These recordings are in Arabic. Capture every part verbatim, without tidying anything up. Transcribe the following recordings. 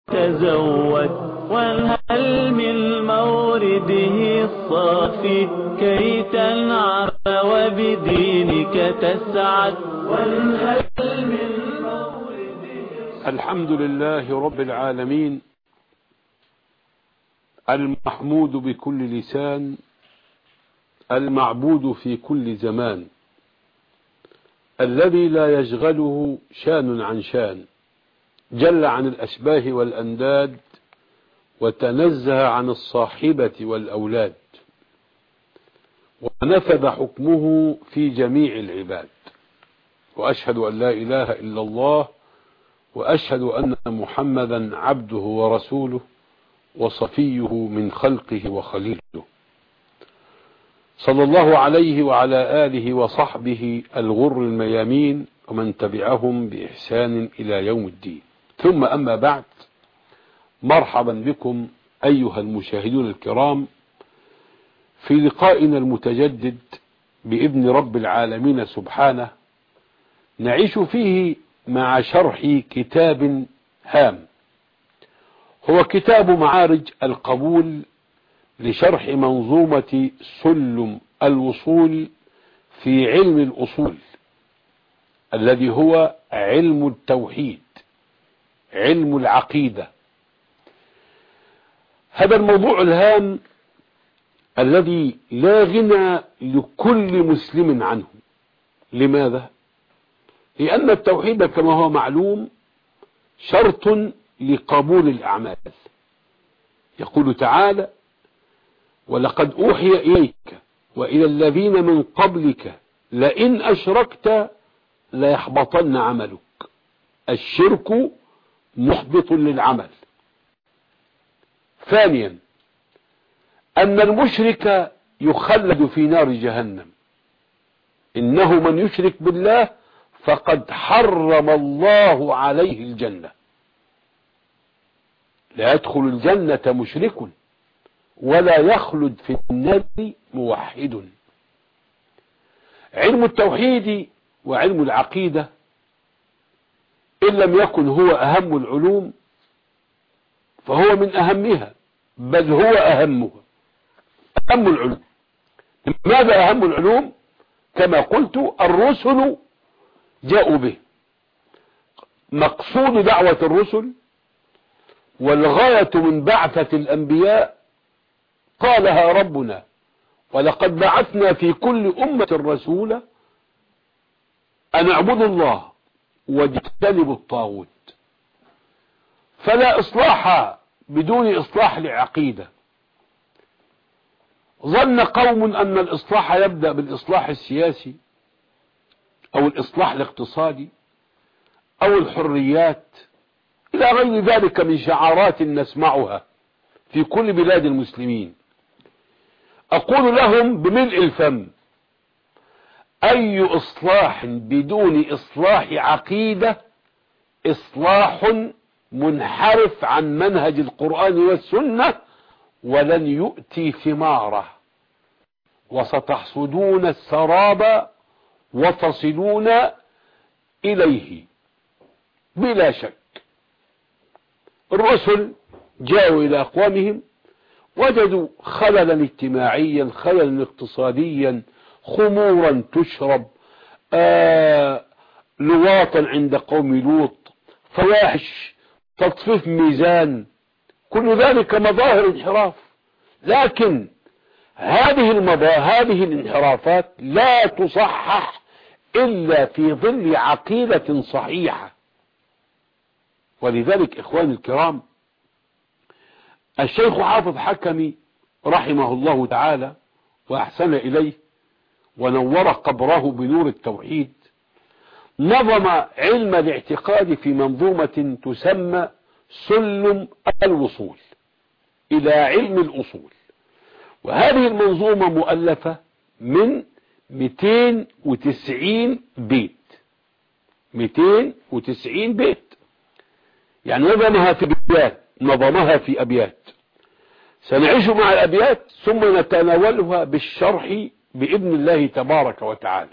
تزود وانهل من مورده الصافي كي تنعم وبدينك تسعد وانهل من مورده. الحمد لله رب العالمين المحمود بكل لسان المعبود في كل زمان الذي لا يشغله شان عن شان جل عن الأشباه والأنداد وتنزه عن الصاحبة والأولاد ونفذ حكمه في جميع العباد. وأشهد أن لا إله إلا الله وأشهد أن محمدا عبده ورسوله وصفيه من خلقه وخليله صلى الله عليه وعلى آله وصحبه الغر الميامين ومن تبعهم بإحسان إلى يوم الدين. ثم أما بعد، مرحبا بكم أيها المشاهدون الكرام في لقائنا المتجدد بإذن رب العالمين سبحانه، نعيش فيه مع شرح كتاب هام، هو كتاب معارج القبول لشرح منظومة سلم الوصول في علم الأصول الذي هو علم التوحيد، علم العقيدة. هذا الموضوع الهام الذي لا غنى لكل مسلم عنه. لماذا؟ لأن التوحيد كما هو معلوم شرط لقبول الأعمال. يقول تعالى: ولقد أوحي إليك وإلى الذين من قبلك لئن أشركت ليحبطن عملك. الشرك محبط للعمل. ثانيا، أن المشرك يخلد في نار جهنم، إنه من يشرك بالله فقد حرم الله عليه الجنة. لا يدخل الجنة مشرك ولا يخلد في النار موحد. علم التوحيد وعلم العقيدة إن لم يكن هو أهم العلوم فهو من أهمها، بل هو أهمها، أهم العلوم. ماذا أهم العلوم؟ كما قلت الرسل جاءوا به. مقصود دعوة الرسل والغاية من بعثة الأنبياء قالها ربنا: ولقد بعثنا في كل أمة رسولا أن اعبدوا الله واجتنبوا الطاغوت. فلا إصلاح بدون إصلاح العقيدة. ظن قوم أن الإصلاح يبدأ بالإصلاح السياسي أو الإصلاح الاقتصادي أو الحريات إلى غير ذلك من شعارات نسمعها في كل بلاد المسلمين. أقول لهم بملء الفم: أي إصلاح بدون إصلاح عقيدة إصلاح منحرف عن منهج القرآن والسنة ولن يؤتي ثماره، وستحصدون السراب وتصلون إليه بلا شك. الرسل جاءوا إلى أقوامهم وجدوا خللا اجتماعيا، خللا اقتصاديا، خمورا تشرب، آه لواطا عند قوم لوط، فواحش، تطفيف ميزان، كل ذلك مظاهر انحراف. لكن هذه المظاهر هذه الانحرافات لا تصحح إلا في ظل عقيدة صحيحة. ولذلك إخواني الكرام، الشيخ حافظ حكمي رحمه الله تعالى وأحسن إليه ونور قبره بنور التوحيد نظم علم الاعتقاد في منظومة تسمى سلم الوصول إلى علم الأصول. وهذه المنظومة مؤلفة من مئتين وتسعين بيت، مئتين وتسعين بيت، يعني نظمها في أبيات نظمها في أبيات. سنعيش مع الأبيات ثم نتناولها بالشرح بإذن الله تبارك وتعالى.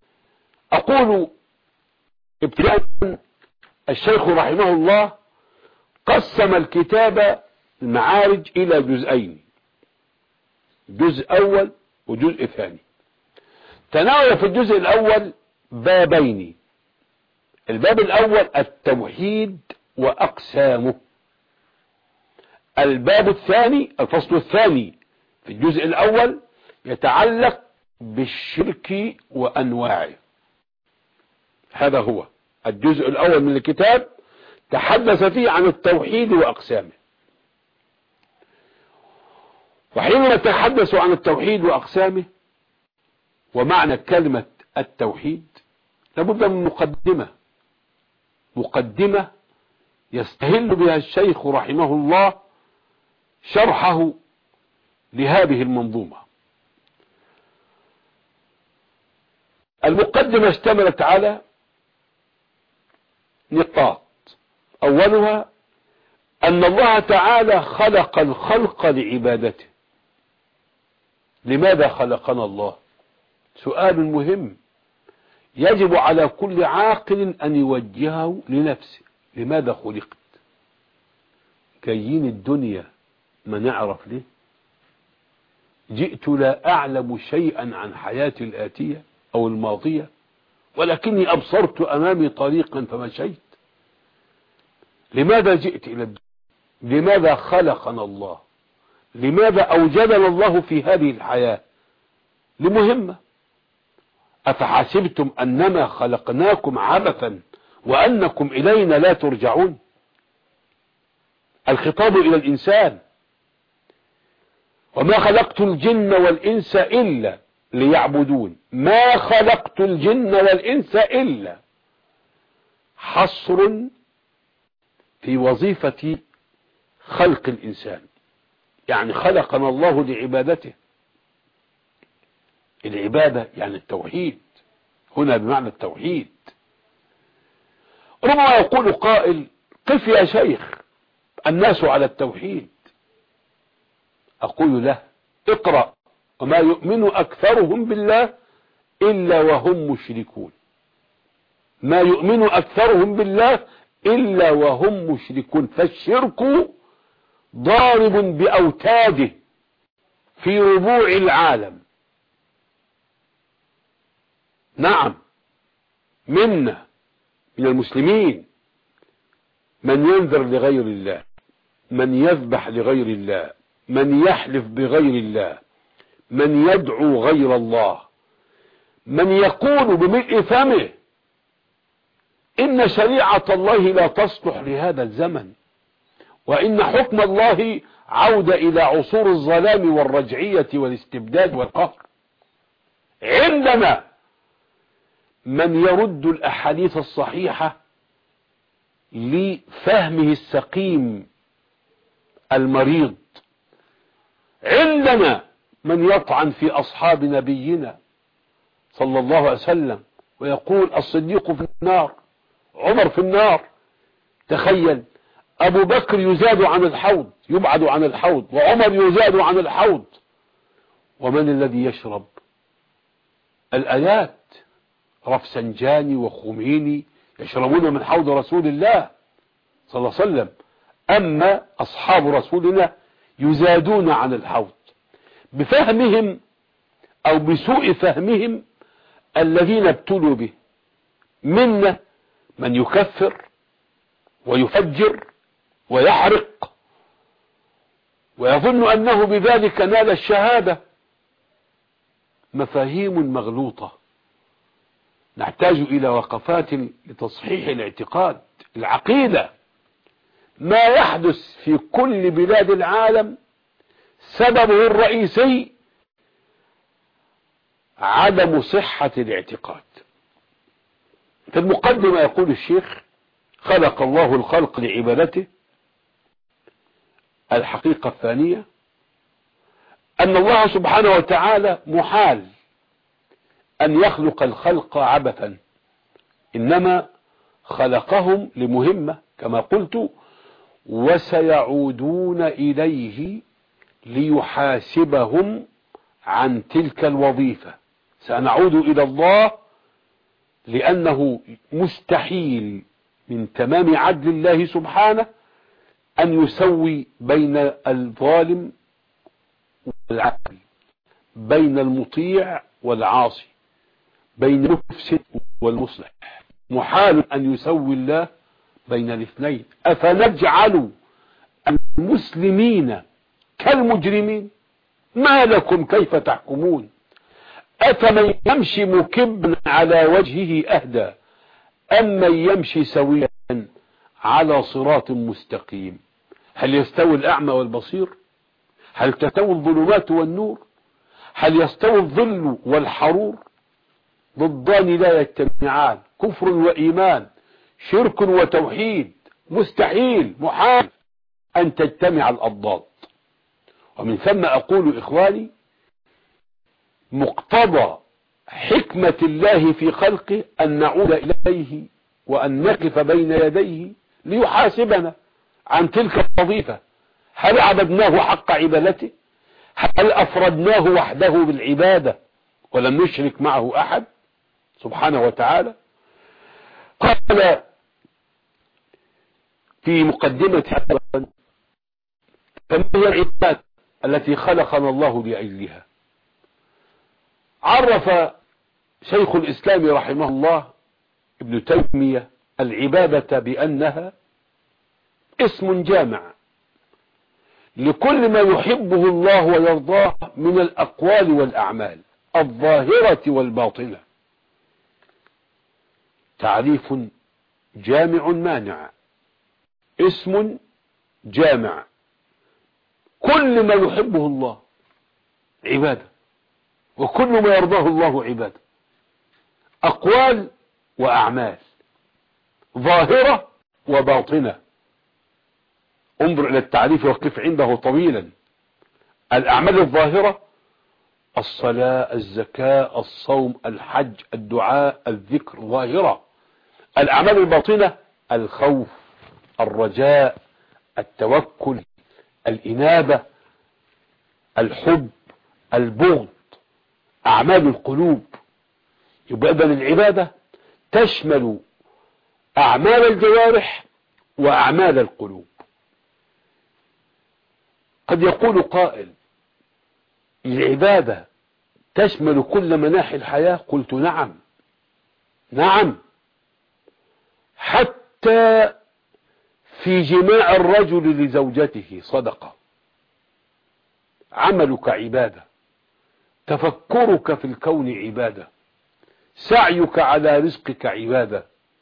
أقول ابتداء: الشيخ رحمه الله قسم الكتاب المعارج إلى جزئين، جزء أول وجزء ثاني. تناول في الجزء الأول بابين، الباب الأول التوحيد وأقسامه، الباب الثاني الفصل الثاني في الجزء الأول يتعلق بالشرك وأنواعه. هذا هو الجزء الأول من الكتاب، تحدث فيه عن التوحيد وأقسامه. وحينما نتحدث عن التوحيد وأقسامه ومعنى كلمة التوحيد لابد من مقدمة، مقدمة يستهل بها الشيخ رحمه الله شرحه لهذه المنظومة. المقدمة اشتملت على نقاط، أولها أن الله تعالى خلق الخلق لعبادته. لماذا خلقنا الله؟ سؤال مهم يجب على كل عاقل أن يوجهه لنفسه. لماذا خلقت؟ جايين الدنيا ما نعرف ليه؟ جئت لا أعلم شيئا عن حياتي الآتية أو الماضية، ولكني أبصرت أمامي طريقا فمشيت. لماذا جئت إلى الدنيا؟ لماذا خلقنا الله؟ لماذا أوجدنا الله في هذه الحياة؟ لمهمة. أفحسبتم أنما خلقناكم عبثا وأنكم إلينا لا ترجعون؟ الخطاب إلى الإنسان. وما خلقت الجن والإنس إلا ليعبدون. ما خلقت الجن والإنس إلا حصر في وظيفة خلق الإنسان، يعني خلقنا الله لعبادته. العبادة يعني التوحيد، هنا بمعنى التوحيد. ربما يقول قائل: قف يا شيخ، الناس على التوحيد. أقول له: اقرأ: وما يؤمن أكثرهم بالله إلا وهم مشركون. ما يؤمن أكثرهم بالله إلا وهم مشركون. فالشرك ضارب بأوتاده في ربوع العالم. نعم، منا من المسلمين من ينذر لغير الله، من يذبح لغير الله، من يحلف بغير الله، من يدعو غير الله، من يقول بملء فمه إن شريعة الله لا تصلح لهذا الزمن، وإن حكم الله عودة إلى عصور الظلام والرجعية والاستبداد والقهر. عندنا من يرد الأحاديث الصحيحة لفهمه السقيم المريض. عندنا من يطعن في أصحاب نبينا صلى الله عليه وسلم ويقول: الصديق في النار، عمر في النار. تخيل، أبو بكر يزاد عن الحوض، يبعد عن الحوض، وعمر يزاد عن الحوض. ومن الذي يشرب الآيات؟ رفسنجاني وخميني يشربون من حوض رسول الله صلى الله عليه وسلم، أما أصحاب رسولنا يزادون عن الحوض بفهمهم أو بسوء فهمهم الذين ابتلوا به. منا من يكفر ويفجر ويحرق ويظن أنه بذلك نال الشهادة. مفاهيم مغلوطة، نحتاج إلى وقفات لتصحيح الاعتقاد، العقيدة. ما يحدث في كل بلاد العالم سببه الرئيسي عدم صحة الاعتقاد. في المقدمة يقول الشيخ: خلق الله الخلق لعبادته. الحقيقة الثانية أن الله سبحانه وتعالى محال أن يخلق الخلق عبثا، إنما خلقهم لمهمة كما قلت، وسيعودون إليه ليحاسبهم عن تلك الوظيفة. سنعود إلى الله لأنه مستحيل من تمام عدل الله سبحانه أن يسوي بين الظالم والعادل، بين المطيع والعاصي، بين المفسد والمصلح. محال أن يسوي الله بين الاثنين. أفنجعل المسلمين كالمجرمين؟ ما لكم كيف تحكمون؟ أفمن يمشي مكبا على وجهه أهدى أم من يمشي سويا على صراط مستقيم؟ هل يستوي الأعمى والبصير؟ هل تستوي الظلمات والنور؟ هل يستوي الظل والحرور؟ ضدان لا يجتمعان، كفر وإيمان، شرك وتوحيد. مستحيل، محال أن تجتمع الأضداد. ومن ثم أقول إخواني، مقتضى حكمة الله في خلقه أن نعود إليه وأن نقف بين يديه ليحاسبنا عن تلك الوظيفة. هل عبدناه حق عبادته؟ هل أفردناه وحده بالعبادة ولم نشرك معه أحد سبحانه وتعالى؟ قال في مقدمة هذا: فما هي العبادة التي خلقنا الله لأجلها؟ عرف شيخ الإسلام رحمه الله ابن تيمية العبادة بأنها اسم جامع لكل ما يحبه الله ويرضاه من الأقوال والأعمال الظاهرة والباطنة. تعريف جامع مانع، اسم جامع، كل ما يحبه الله عبادة، وكل ما يرضاه الله عبادة، أقوال وأعمال ظاهرة وباطنة. انظر إلى التعريف وقف عنده طويلا. الأعمال الظاهرة: الصلاة، الزكاة، الصوم، الحج، الدعاء، الذكر، ظاهرة. الأعمال الباطنة: الخوف، الرجاء، التوكل، الإنابة، الحب، البغض، أعمال القلوب. يبقى إذن العبادة تشمل أعمال الجوارح وأعمال القلوب. قد يقول قائل: العبادة تشمل كل مناحي الحياة. قلت: نعم نعم، حتى في جماع الرجل لزوجته صدقة. عملك عبادة، تفكرك في الكون عبادة، سعيك على رزقك عبادة.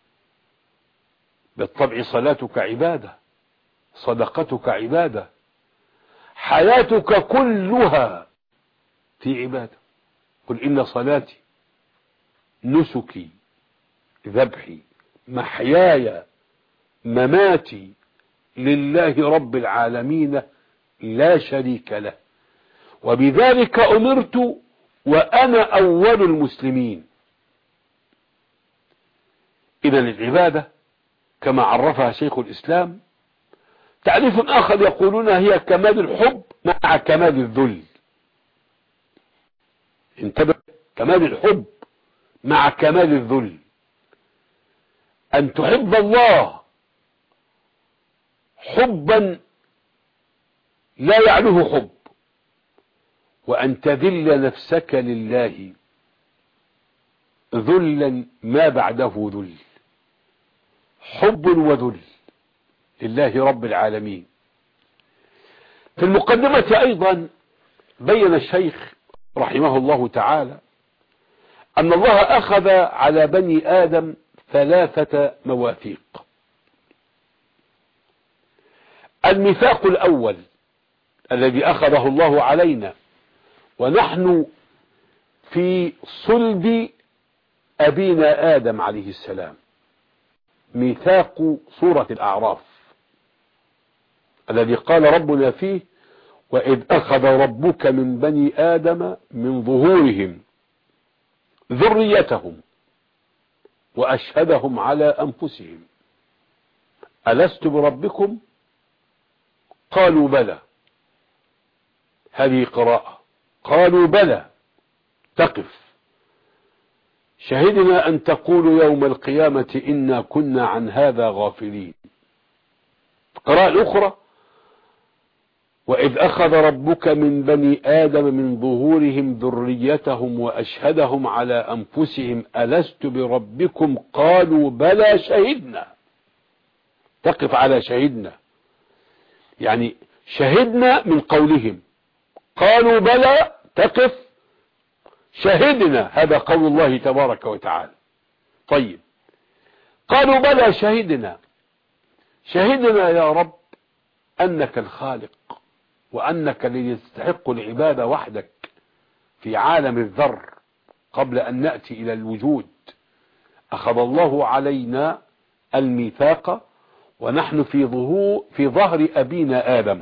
بالطبع صلاتك عبادة، صدقتك عبادة، حياتك كلها في عبادة. قل: إن صلاتي، نسكي، ذبحي، محياي، مماتي لله رب العالمين لا شريك له، وبذلك أمرت وأنا أول المسلمين. إذن العبادة كما عرفها شيخ الإسلام تعريف آخر يقولون هي كمال الحب مع كمال الذل. انتبه: كمال الحب مع كمال الذل. أن تحب الله حبا لا يعلوه حب، وأن تذل نفسك لله ذلا ما بعده ذل. حب وذل لله رب العالمين. في المقدمة أيضا بين الشيخ رحمه الله تعالى أن الله أخذ على بني آدم ثلاثة مواثيق. الميثاق الأول الذي أخذه الله علينا ونحن في صلب أبينا آدم عليه السلام، ميثاق سورة الأعراف الذي قال ربنا فيه: وإذ أخذ ربك من بني آدم من ظهورهم ذريتهم وأشهدهم على أنفسهم ألست بربكم قالوا بلى. هذه قراءة. قالوا بلى تقف. شهدنا أن تقولوا يوم القيامة إنا كنا عن هذا غافلين. القراءة الأخرى: وإذ أخذ ربك من بني آدم من ظهورهم ذريتهم وأشهدهم على أنفسهم ألست بربكم قالوا بلى شهدنا. تقف على شهدنا، يعني شهدنا من قولهم، قالوا بلى تقف شهدنا، هذا قول الله تبارك وتعالى. طيب، قالوا بلى شهدنا، شهدنا يا رب أنك الخالق وأنك الذي يستحق العبادة وحدك في عالم الذر قبل أن نأتي إلى الوجود. أخذ الله علينا الميثاق ونحن في ظهور في ظهر أبينا آدم.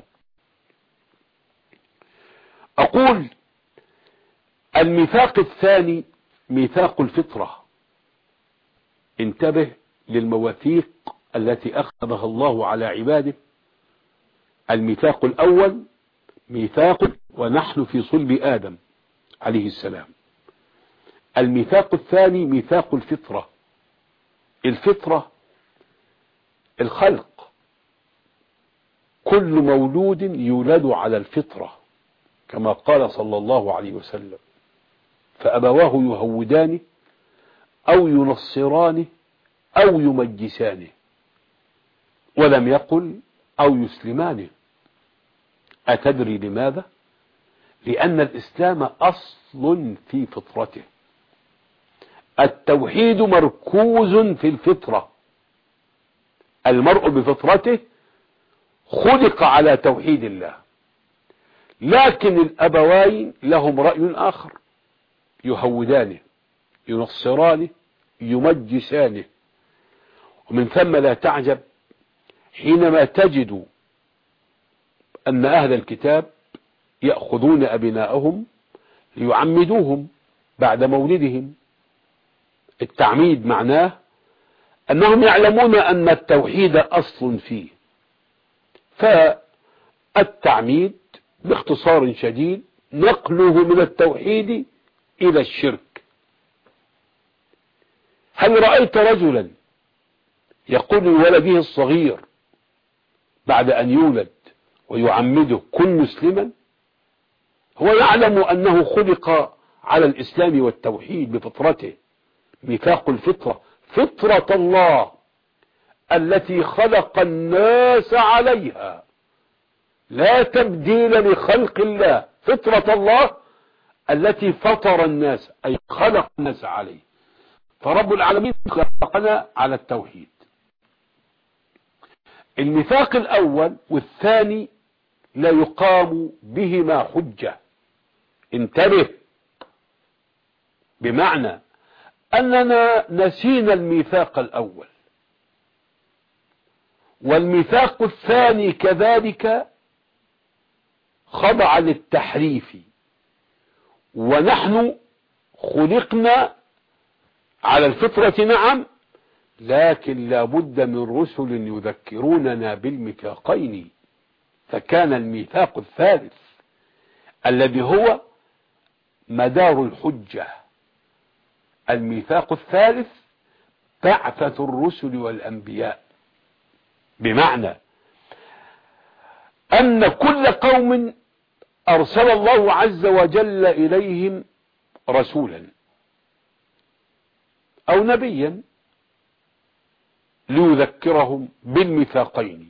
أقول الميثاق الثاني ميثاق الفطرة. انتبه للمواثيق التي أخذها الله على عباده. الميثاق الأول ميثاق ونحن في صلب آدم عليه السلام. الميثاق الثاني ميثاق الفطرة. الفطرة الخلق، كل مولود يولد على الفطرة كما قال صلى الله عليه وسلم، فأبواه يهودانه أو ينصرانه أو يمجسانه، ولم يقل أو يسلمانه. أتدري لماذا؟ لأن الإسلام أصل في فطرته. التوحيد مركوز في الفطرة. المرء بفطرته خلق على توحيد الله، لكن الأبوين لهم رأي آخر، يهودانه ينصرانه يمجسانه. ومن ثم لا تعجب حينما تجد أن أهل الكتاب يأخذون أبناءهم ليعمدوهم بعد مولدهم. التعميد معناه أنهم يعلمون أن التوحيد أصل فيه، فالتعميد باختصار شديد نقله من التوحيد إلى الشرك. هل رأيت رجلا يقول لولده الصغير بعد أن يولد ويعمده كن مسلما؟ هو يعلم أنه خلق على الإسلام والتوحيد بفطرته. ميثاق الفطرة، فطرة الله التي خلق الناس عليها، لا تبديل لخلق الله. فطرة الله التي فطر الناس أي خلق الناس عليه. فرب العالمين خلقنا على التوحيد. الميثاق الأول والثاني لا يقام بهما حجة. انتبه، بمعنى أننا نسينا الميثاق الأول، والميثاق الثاني كذلك خضع للتحريف، ونحن خلقنا على الفطرة نعم، لكن لا بد من رسل يذكروننا بالميثاقين. فكان الميثاق الثالث الذي هو مدار الحجة، الميثاق الثالث بعثة الرسل والأنبياء، بمعنى أن كل قوم أرسل الله عز وجل إليهم رسولا أو نبيا ليذكرهم بالميثاقين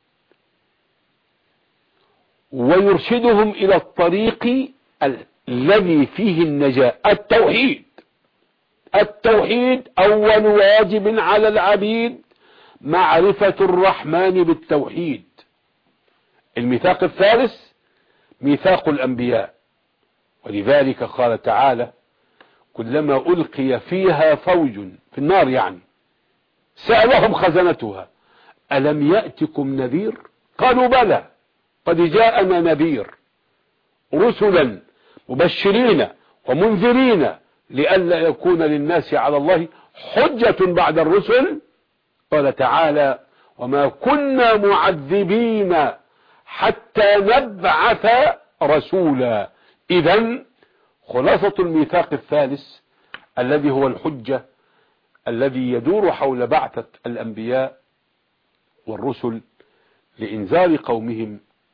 ويرشدهم إلى الطريق الذي فيه النجاة. التوحيد، التوحيد أول واجب على العبيد، معرفة الرحمن بالتوحيد. الميثاق الثالث ميثاق الأنبياء، ولذلك قال تعالى كلما ألقي فيها فوج في النار يعني سألهم خزنتها ألم يأتكم نذير؟ قالوا بلى قد جاءنا نذير، رسلا مبشرين ومنذرين لئلا يكون للناس على الله حجة بعد الرسل. قال تعالى وما كنا معذبين حتى نبعث رسولا. إذن خلاصة الميثاق الثالث الذي هو الحجة الذي يدور حول بعثة الأنبياء والرسل لإنذار قومهم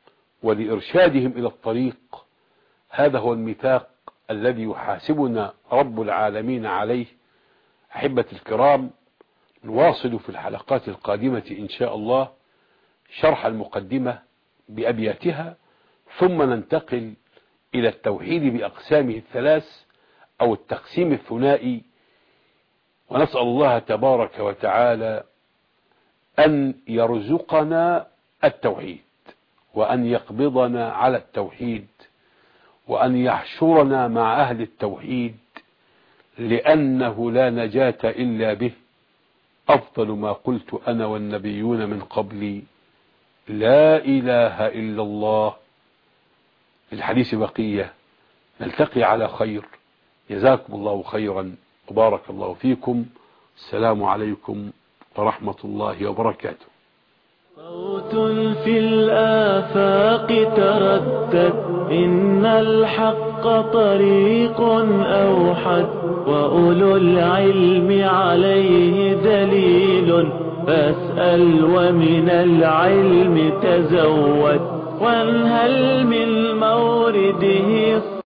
ولإرشادهم إلى الطريق. هذا هو الميثاق الذي يحاسبنا رب العالمين عليه. أحبة الكرام، نواصل في الحلقات القادمة إن شاء الله شرح المقدمة بأبياتها، ثم ننتقل إلى التوحيد بأقسامه الثلاث أو التقسيم الثنائي، ونسأل الله تبارك وتعالى أن يرزقنا التوحيد، وأن يقبضنا على التوحيد، وأن يحشرنا مع أهل التوحيد، لأنه لا نجاة إلا به. أفضل ما قلت أنا والنبيون من قبلي لا إله إلا الله. في الحديث بقية، نلتقي على خير. جزاكم الله خيرا وبارك الله فيكم. السلام عليكم ورحمة الله وبركاته. صوت في الآفاق تردد، إن الحق طريق أوحد، وأولو العلم عليه دليل، فاسأل ومن العلم تزود، وانهل من مورده